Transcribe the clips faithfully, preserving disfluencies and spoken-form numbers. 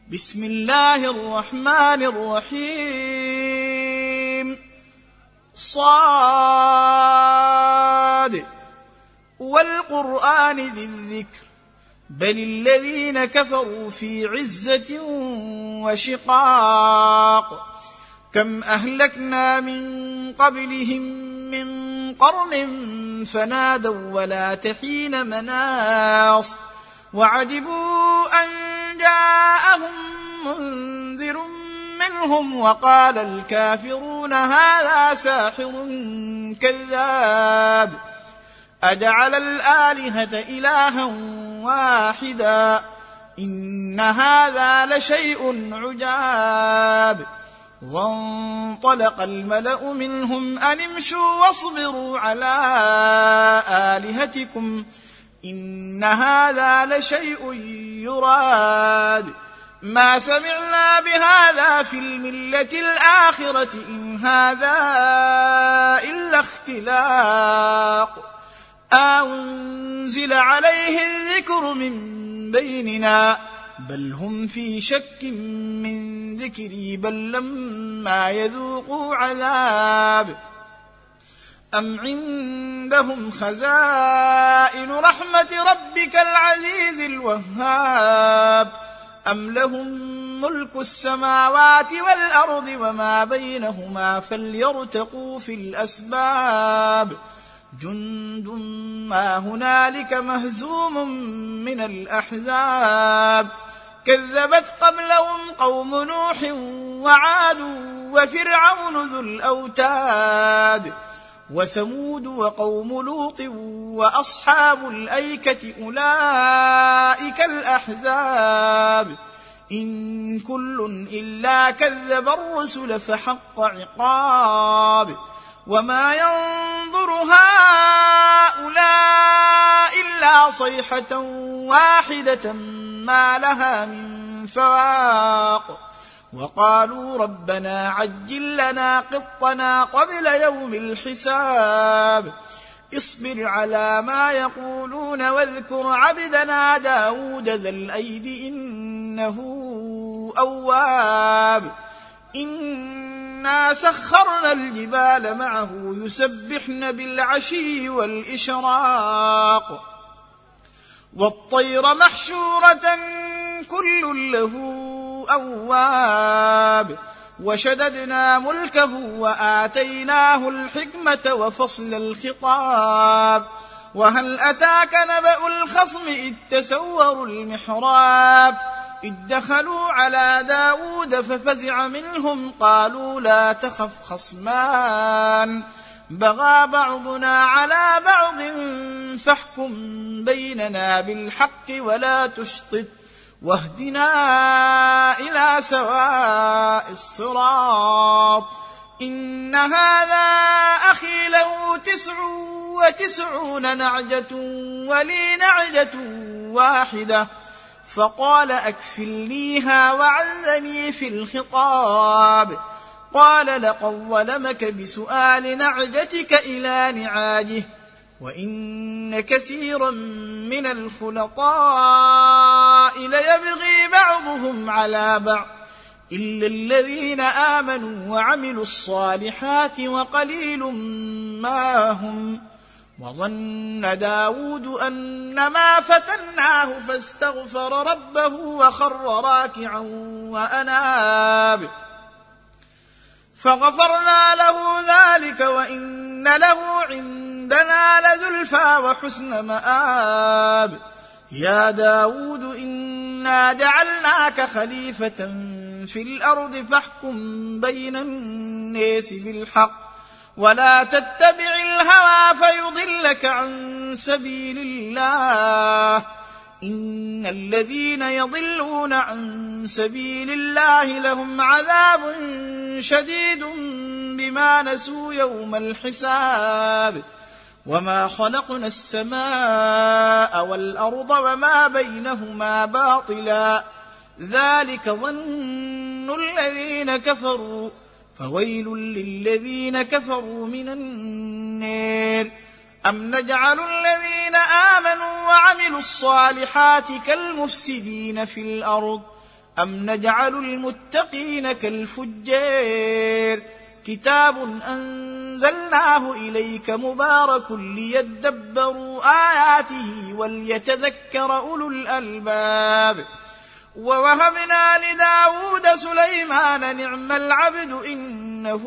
بسم الله الرحمن الرحيم. صاد والقرآن ذي الذكر بل الذين كفروا في عزة وشقاق. كم أهلكنا من قبلهم من قرن فنادوا ولا تحين مناص وعجبوا أن جاءهم منذر منهم وقال الكافرون هذا ساحر كذاب أجعل الآلهة إلها واحدا إن هذا لشيء عجاب. وانطلق الملأ منهم أن امشوا واصبروا على آلهتكم إن هذا لشيء يراد ما سمعنا بهذا في الملة الآخرة إن هذا إلا اختلاق أنزل عليه الذكر من بيننا بل هم في شك من ذكري بل لما يذوقوا عذاب أم عندهم خزائن رحمة ربك العزيز الوهاب أم لهم ملك السماوات والأرض وما بينهما فليرتقوا في الأسباب جند ما هنالك مهزوم من الأحزاب كذبت قبلهم قوم نوح وعاد وفرعون ذو الأوتاد وثمود وقوم لوط وأصحاب الأيكة أولئك الأحزاب إن كل إلا كذب الرسل فحق عقاب وما ينظر هؤلاء إلا صيحة واحدة ما لها من فواق وقالوا ربنا عجل لنا قطنا قبل يوم الحساب اصبر على ما يقولون واذكر عبدنا داود ذا الأيد إنه أواب إنا سخرنا الجبال معه يسبحن بالعشي والإشراق والطير محشورة كل له أواب وشددنا ملكه وآتيناه الحكمة وفصل الخطاب وهل أتاك نبأ الخصم إذ تسوروا المحراب إذ دخلوا على داود ففزع منهم قالوا لا تخف خصمان بغى بعضنا على بعض فاحكم بيننا بالحق ولا تشطط واهدنا إلى سواء الصراط إن هذا أخي له تسع وتسعون نعجة ولي نعجة واحدة فقال أكفلنيها وعزني في الخطاب قال لقد ظلمك بسؤال نعجتك إلى نعاجه وإن كثيرا من الخلطاء ليبغي بعضهم على بعض إلا الذين آمنوا وعملوا الصالحات وقليل ما هم وظن داود أنما فتناه فاستغفر ربه وخر راكعا وأناب فغفرنا له ذلك وإن له عندنا لزلفى وحسن مآب يا داود إنا جعلناك خليفة في الأرض فاحكم بين الناس بالحق ولا تتبع الهوى فيضلك عن سبيل الله إن الذين يضلون عن سبيل الله لهم عذاب شديد بما نسوا يوم الحساب وما خلقنا السماء والأرض وما بينهما باطلا ذلك ظن الذين كفروا فويل للذين كفروا من النار أم نجعل الذين آمنوا وعملوا الصالحات كالمفسدين في الأرض أم نجعل المتقين كالفجار كتاب أنزلناه إليك مبارك ليدبروا آياته وليتذكر أولو الألباب ووهبنا لداود سليمان نعم العبد إنه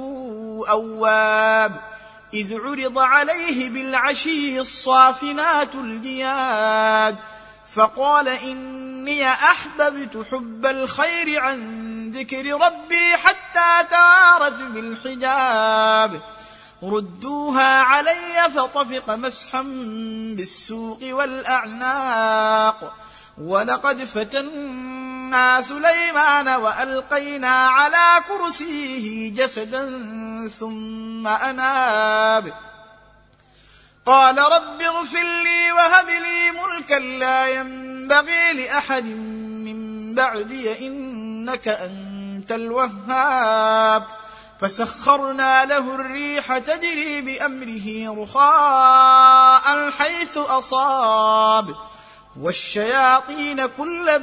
أواب إذ عرض عليه بالعشي الصافنات الجياد فقال إني أحببت حب الخير عن ذكر ربي حتى توارت بالحجاب ردوها علي فطفق مسحا بالسوق والأعناق ولقد فتنا سليمان وألقينا على كرسيه جسدا ثم أناب قال رب اغفر لي وهب لي ملكا لا ينبغي لأحد من بعدي إنك أنت الوهاب فسخرنا له الريح تجري بأمره رخاء حيث أصاب والشياطين كل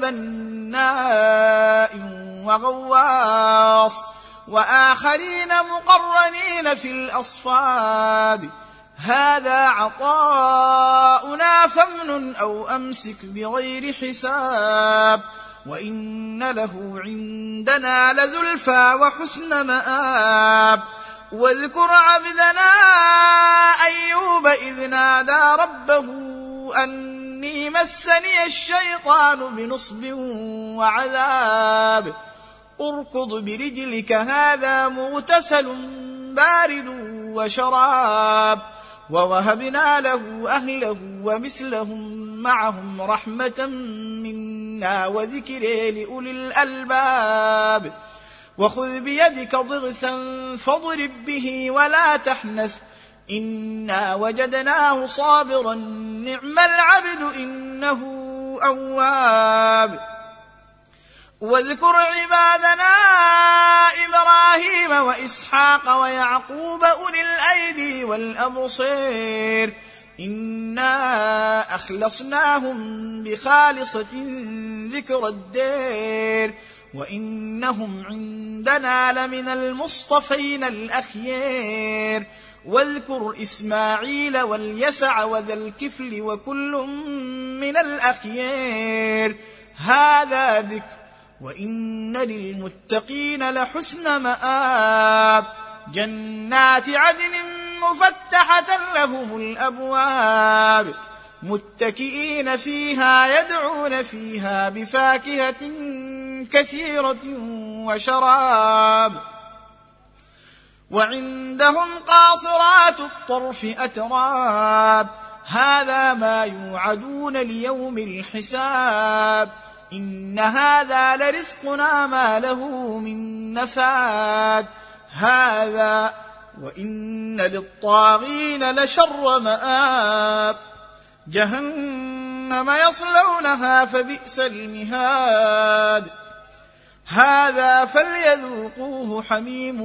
بناء وغواص وآخرين مقرنين في الأصفاد هذا عطاؤنا فامنن أو أمسك بغير حساب وإن له عندنا لزلفى وحسن مآب واذكر عبدنا أيوب إذ نادى ربه أني مسني الشيطان بنصب وعذاب اركض برجلك هذا مغتسل بارد وشراب ووهبنا له أهله ومثلهم معهم رحمة منا وذكر لأولي الألباب وخذ بيدك ضغثا فاضرب به ولا تحنث إنا وجدناه صابرا نعم العبد إنه أواب واذكر عبادنا إبراهيم وإسحاق ويعقوب أولي الأيدي والأبصير إنا أخلصناهم بخالصة ذكر الدير وإنهم عندنا لمن المصطفين الأخيار واذكر إسماعيل واليسع وذا الكفل وكل من الأخيار هذا ذكر وإن للمتقين لحسن مآب جنات عدن مفتحة لهم الأبواب متكئين فيها يدعون فيها بفاكهة كثيرة وشراب وعندهم قاصرات الطرف أتراب هذا ما يوعدون ليوم الحساب إن هذا لرزقنا ما له من نفاد هذا وإن للطاغين لشر مآب جهنم يصلونها فبئس المهاد هذا فليذوقوه حميم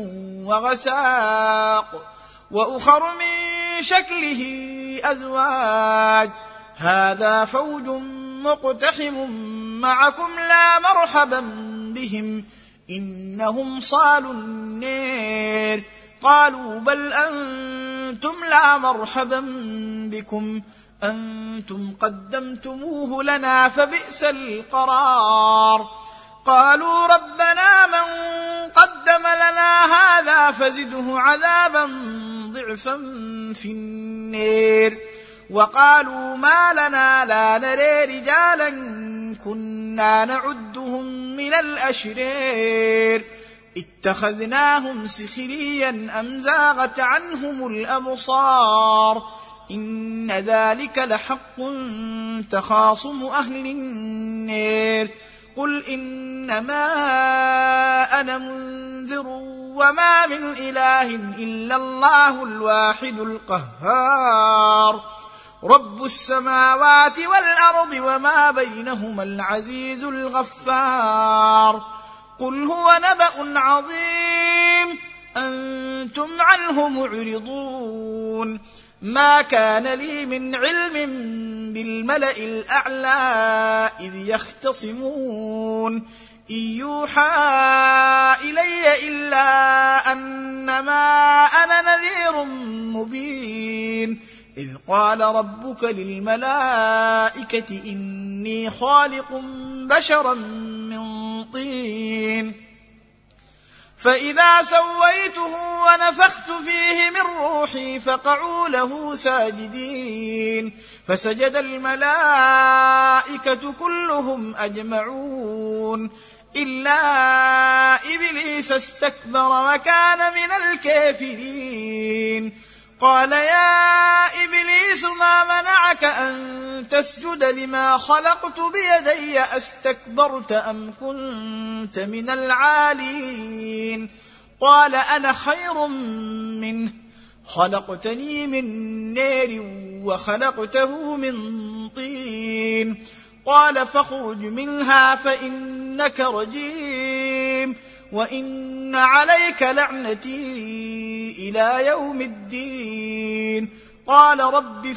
وغساق وأخر من شكله أزواج هذا فوج مقتحم معكم لا مرحبا بهم إنهم صالوا النير قالوا بل أنتم لا مرحبا بكم أنتم قدمتموه لنا فبئس القرار قالوا ربنا من قدم لنا هذا فزده عذابا ضعفا في النير وقالوا ما لنا لا نرى رجالا كنا نعدهم من الأشرار اتخذناهم سخريا أم زاغت عنهم الأبصار إن ذلك لحق تخاصم أهل النار قل إنما أنا منذر وما من إله إلا الله الواحد القهار رب السماوات والأرض وما بينهما العزيز الغفار قل هو نبأ عظيم أنتم عنه معرضون ما كان لي من علم بالملأ الأعلى إذ يختصمون إن يوحى إلي إلا أنما أنا نذير مبين إذ قال ربك للملائكة إني خالق بشرا من طين فإذا سويته ونفخت فيه من روحي فقعوا له ساجدين فسجد الملائكة كلهم أجمعون إلا إبليس استكبر وكان من الكافرين قال يا إبليس ما منعك أن تسجد لما خلقت بيدي أستكبرت أم كنت من العالين قال أنا خير منه خلقتني من نار وخلقته من طين قال فاخرج منها فإنك رجيم وإن عليك لعنتي إلى يوم الدين قال رب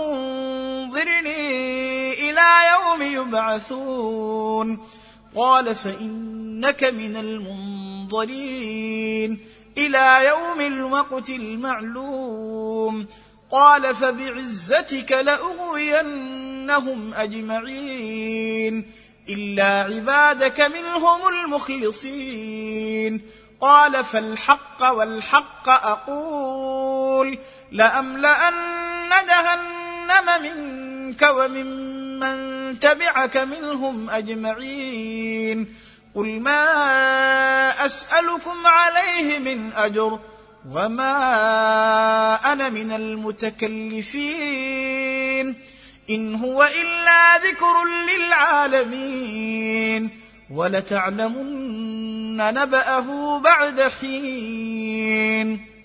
فأنظرني إلى يوم يبعثون قال فإنك من المنظرين إلى يوم الوقت المعلوم قال فبعزتك لأغوينهم أجمعين إلا عبادك منهم المخلصين قال فالحق والحق أقول لأملأن جهنم منك وممن تبعك منهم أجمعين قل ما أسألكم عليه من أجر وما أنا من المتكلفين إن هو إلا ذكر للعالمين ولتعلمن نبأه بعد حين